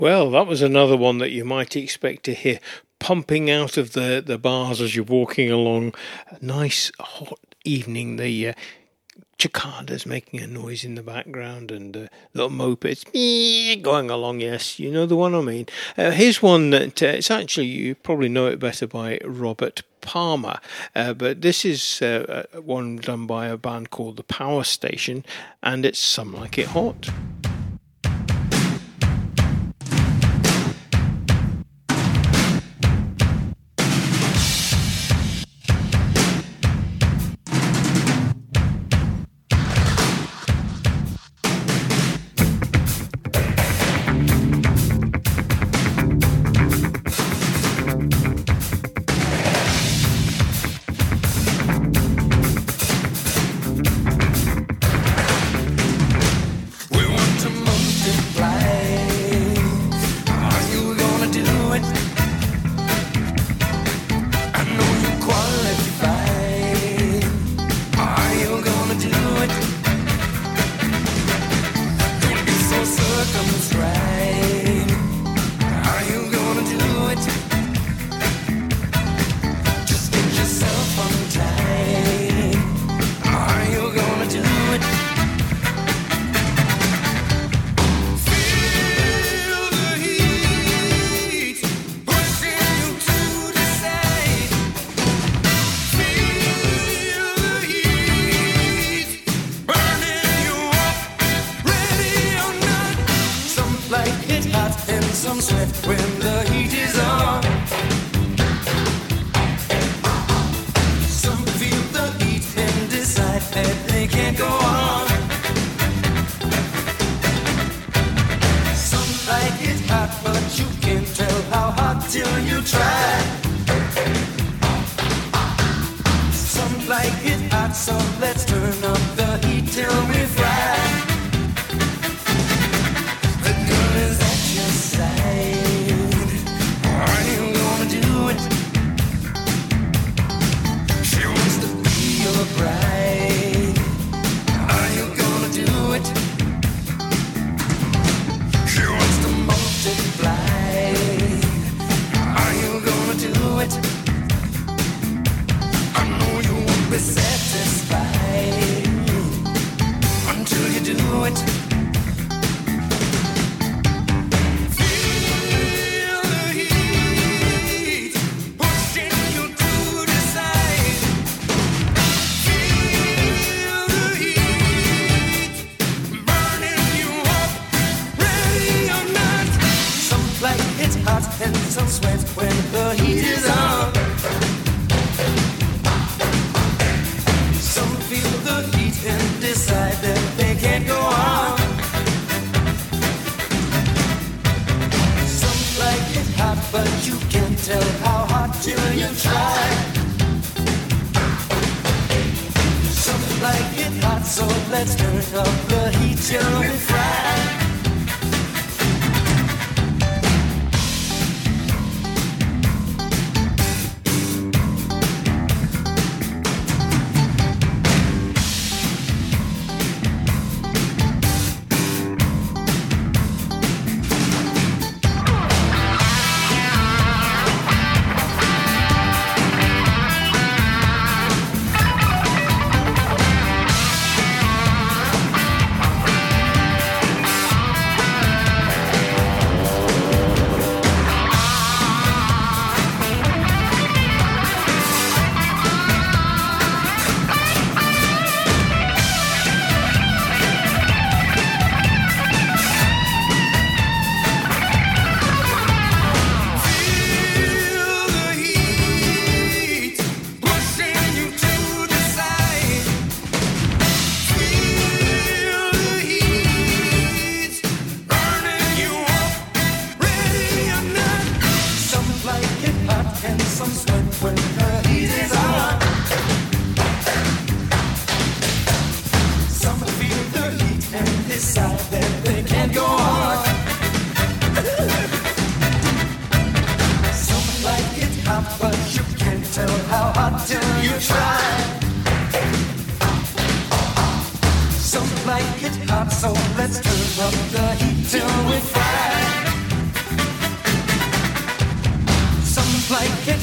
Well, that was another one that you might expect to hear pumping out of the bars as you're walking along. A nice hot evening, the cicadas making a noise in the background and little mopeds going along. Yes, you know the one I mean. Here's one that it's actually, you probably know it better by Robert Palmer, but this is one done by a band called The Power Station, and it's Some Like It Hot.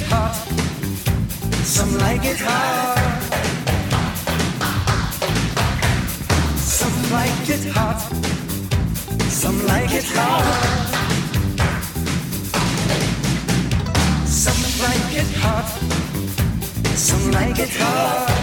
hot, some like it hard. Some like it hot, some like it hard. Some like it hot, some like it hard.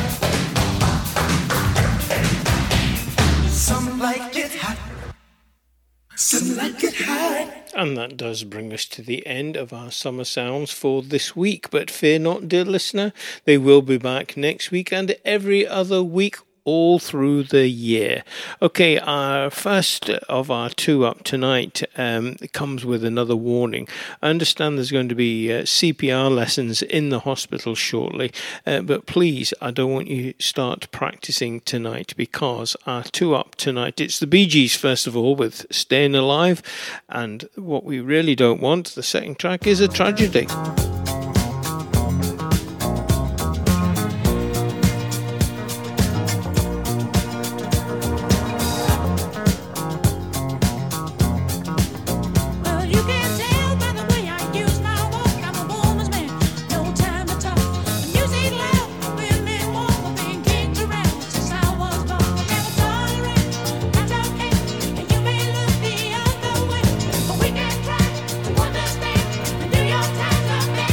Some like it hot, some like it hard. And that does bring us to the end of our Summer Sounds for this week. But fear not, dear listener, they will be back next week and every other week all through the year. Okay, our first of our two up tonight comes with another warning. I understand there's going to be CPR lessons in the hospital shortly, but please, I don't want you to start practicing tonight, because our two up tonight, it's the Bee Gees first of all with Staying Alive, and what we really don't want, the second track, is a tragedy. We can try to understand and do your time.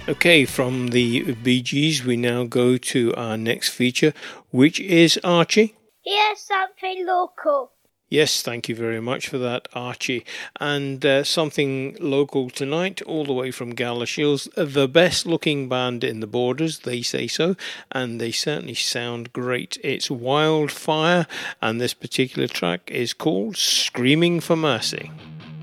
Okay, from the Bee Gees, we now go to our next feature, which is Archie. Here's something local. Yes, thank you very much for that, Archie. And something local tonight, all the way from Galashiels, the best looking band in the Borders, they say so, and they certainly sound great. It's Wildfire, and this particular track is called Screaming for Mercy.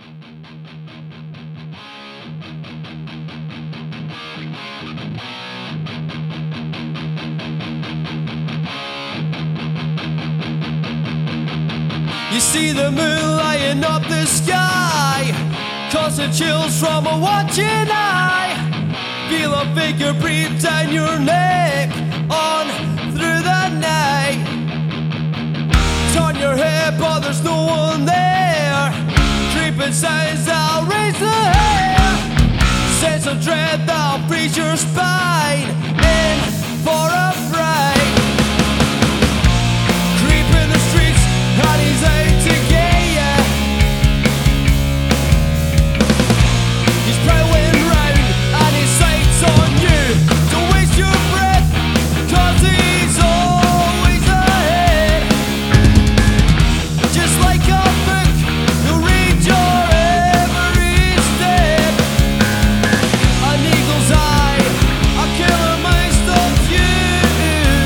You see the moon lighting up the sky, causing chills from a watching eye. Feel a figure breathe down your neck, on through the night. Turn your head but there's no one there. Creeping sounds that'll raise the hair. Sense of dread that'll freeze your spine. In for a fright. Creeping the streets and he's out to get ya. He's prowling round and his sights on you. Don't waste your breath, cause he's always ahead. Just like a book, he'll read your every step. An eagle's eye, a killer might stop you.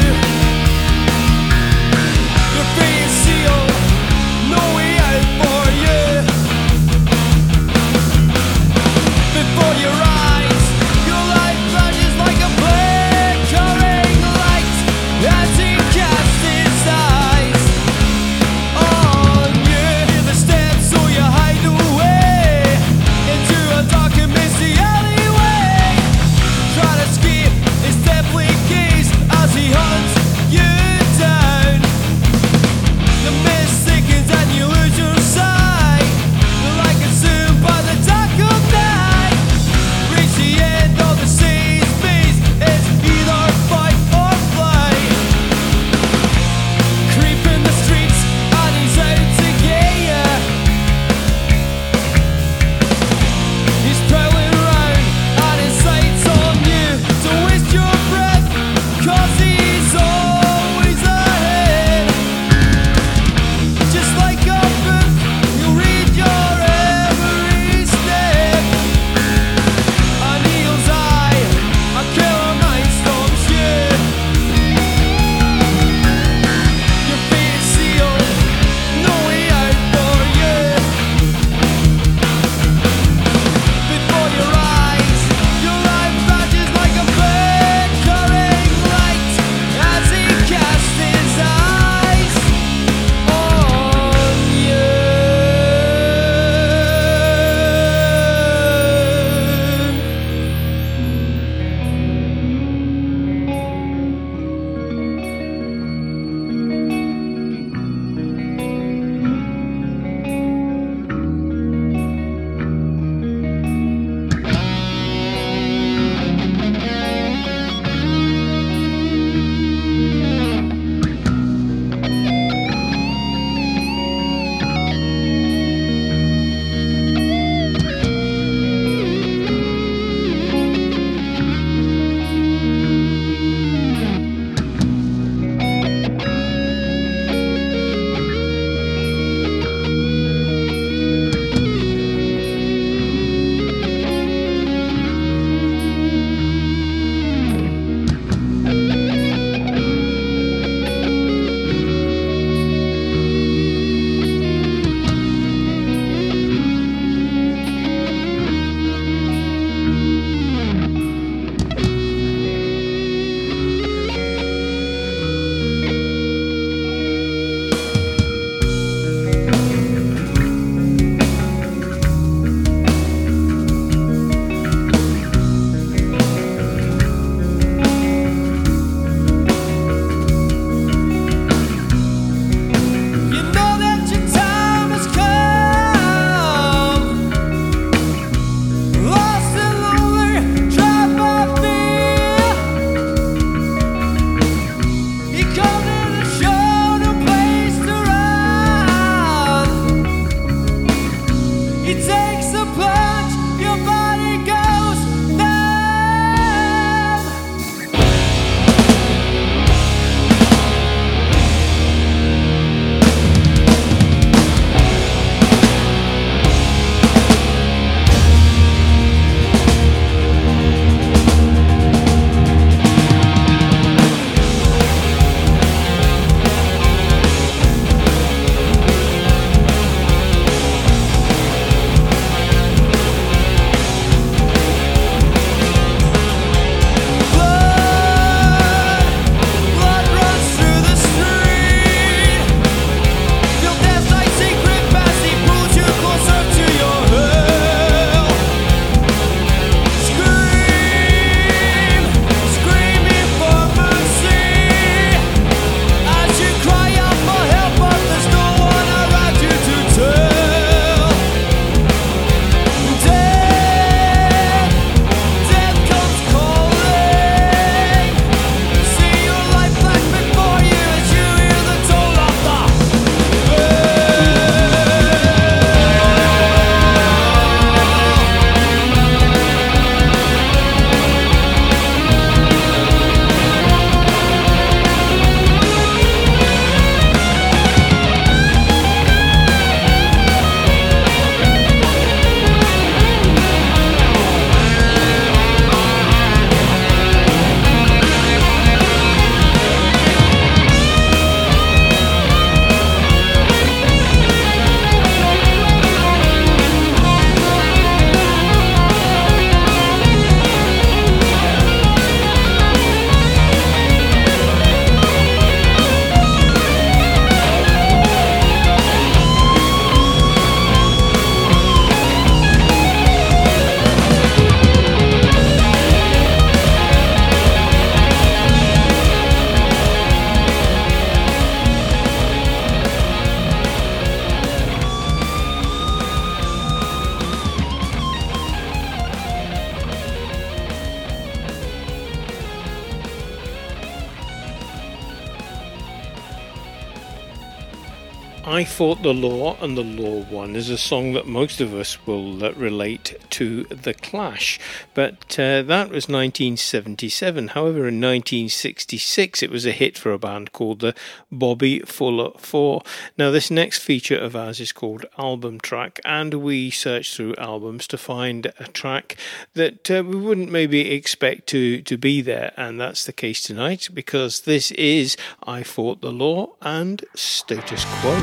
I Fought the Law and the Law Won is a song that most of us will relate to The Clash, but that was 1977. However, in 1966 it was a hit for a band called the Bobby Fuller Four. Now this next feature of ours is called Album Track, and we searched through albums to find a track that we wouldn't maybe expect to be there, and that's the case tonight, because this is I Fought the Law and Status Quo.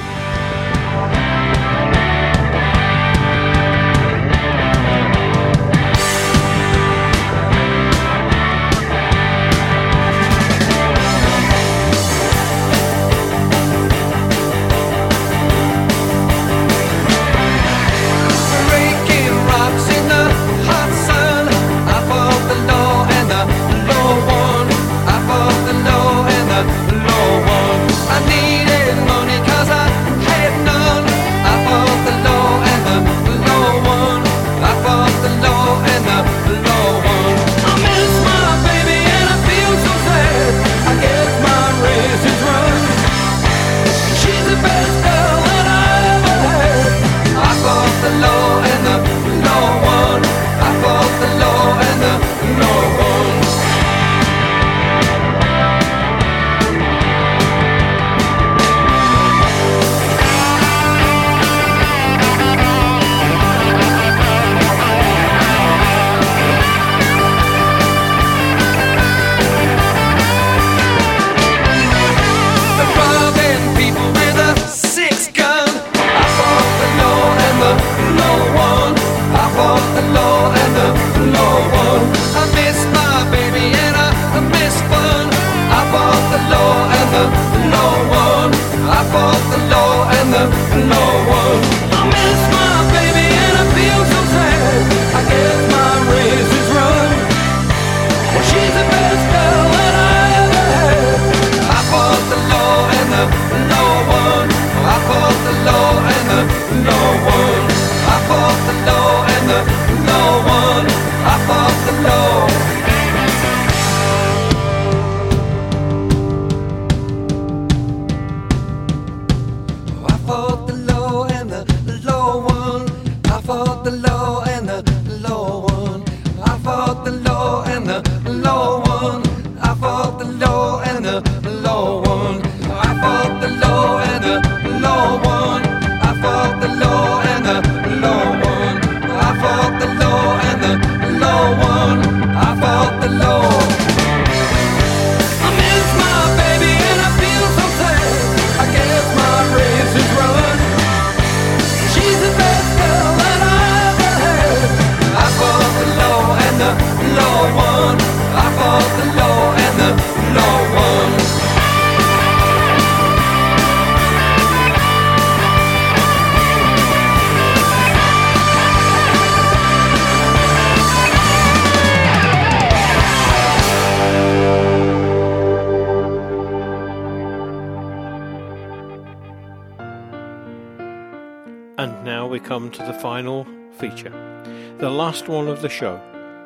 And now we come to the final feature, the last one of the show.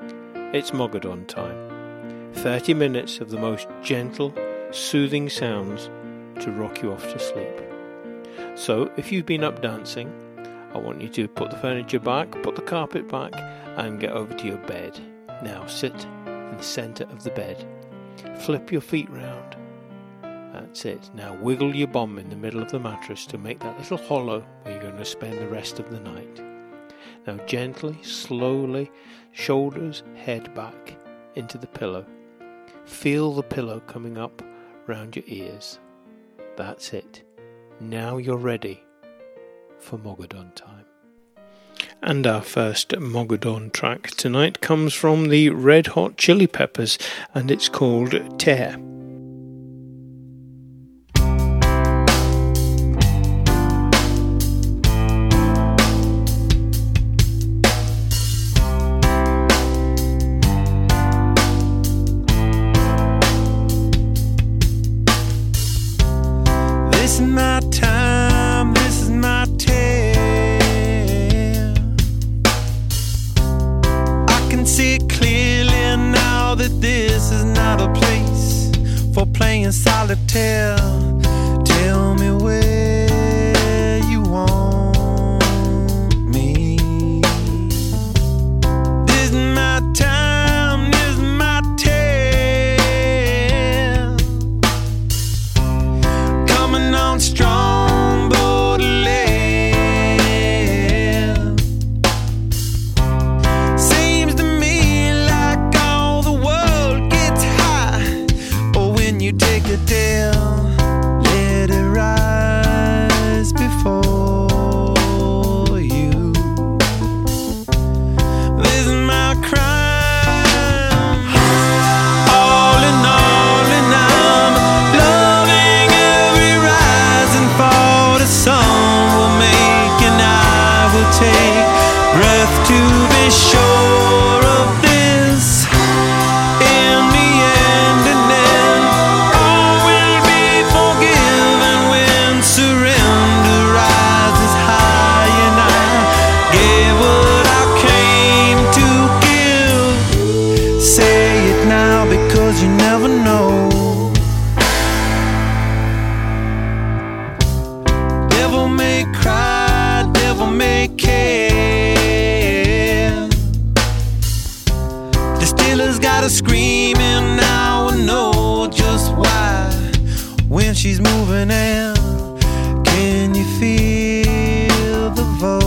It's Mogadon time. 30 minutes of the most gentle, soothing sounds to rock you off to sleep. So if you've been up dancing, I want you to put the furniture back, put the carpet back, and get over to your bed. Now sit in the centre of the bed. Flip your feet round. That's it. Now wiggle your bum in the middle of the mattress to make that little hollow where you're going to spend the rest of the night. Now gently, slowly, shoulders, head back into the pillow. Feel the pillow coming up round your ears. That's it. Now you're ready for Mogadon time. And our first Mogadon track tonight comes from the Red Hot Chili Peppers, and it's called Tear. This is my time, this is my tale. I can see clearly now that this is not a place for playing solitaire. Tell me where my time, this is my tale. Coming on strong, borderland. Seems to me like all the world gets high. Oh, when you take a deal, let it rise before you. This is my crime. All in all, and I'm loving every rise and fall. The sun will make and I will take breath to be sure of this. In the end, and then all will be forgiven when surrender rises high, and I gave what I came to give. Say it now because you never know. Devil may cry, devil may care. The Steelers got her screaming, now I know just why. When she's moving in, can you feel the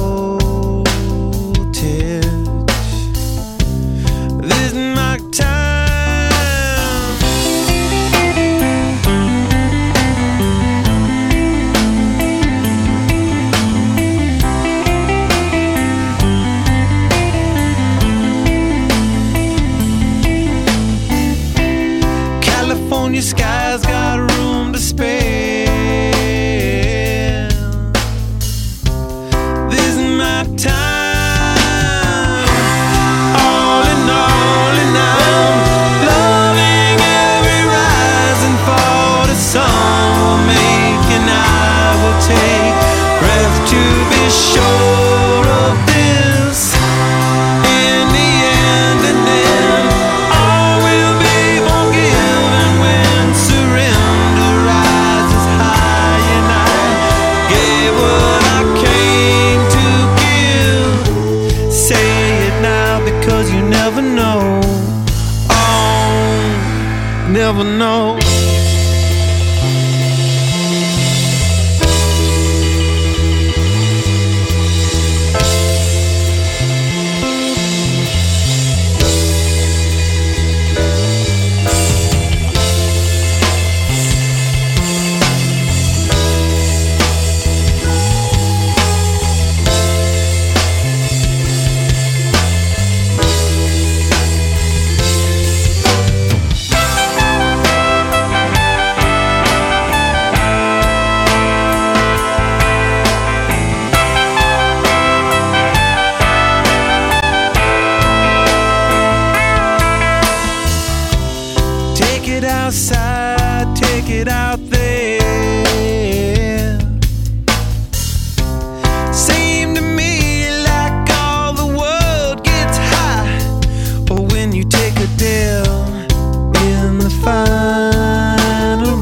voltage? This is my time. California skies got room to spare. This is my time. All in all, and I'm loving every rise and fall. The sun will make and I will take breath to be sure of this. In the end, and then all will be forgiven when surrender rises high, and I gave what I came to give. Say it now because you never know. Oh, never know. Take it outside, take it out there. Seem to me like all the world gets high. Or when you take a deal in the final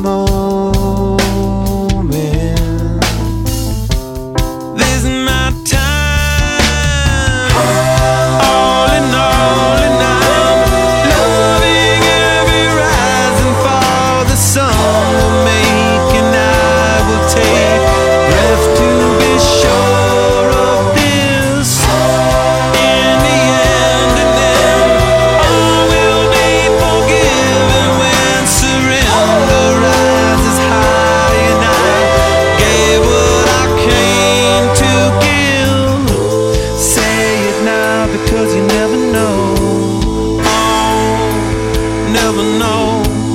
moment. This is my time. All in all, and I'm loving every rise and fall. The sun will make and I will take breath to be sure of this. In the end, and then all will be forgiven when surrender rises high, and I gave what I came to give. Say it now because you never know. Oh, never know.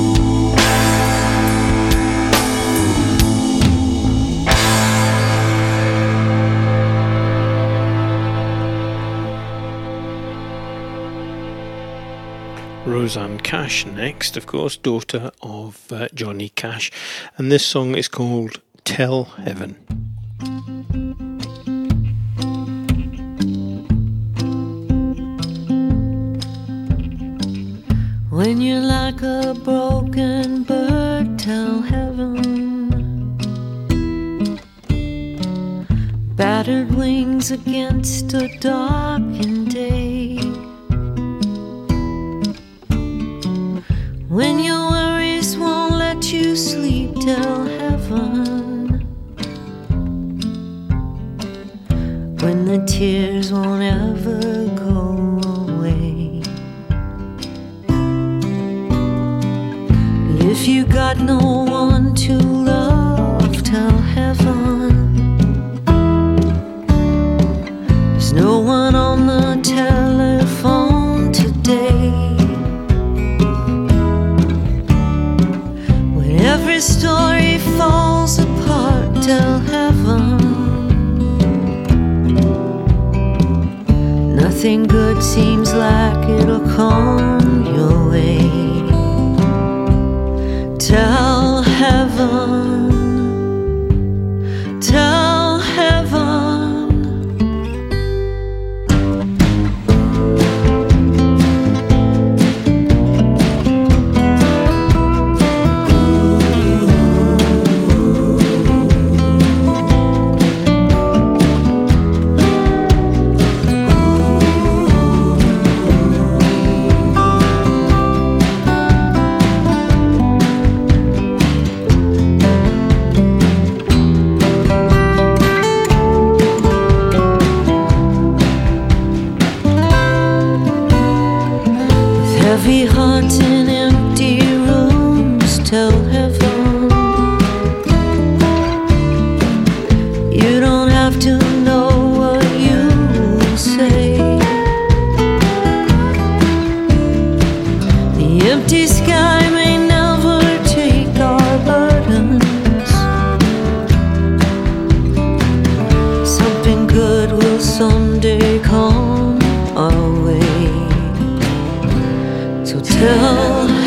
Rosanne Cash next, of course, daughter of Johnny Cash, and this song is called Tell Heaven. When you're like a broken bird, tell heaven. Battered wings against a darkened day. you got no one to love, tell heaven. There's no one on the telephone today. When every story falls apart, tell heaven. Nothing good seems like it'll come your way. Tell heaven, tell heaven. Heavy hearts in empty rooms, tell heaven. You don't have to know what you will say. The empty sky may never take our burdens. Something good will someday come our way. So tell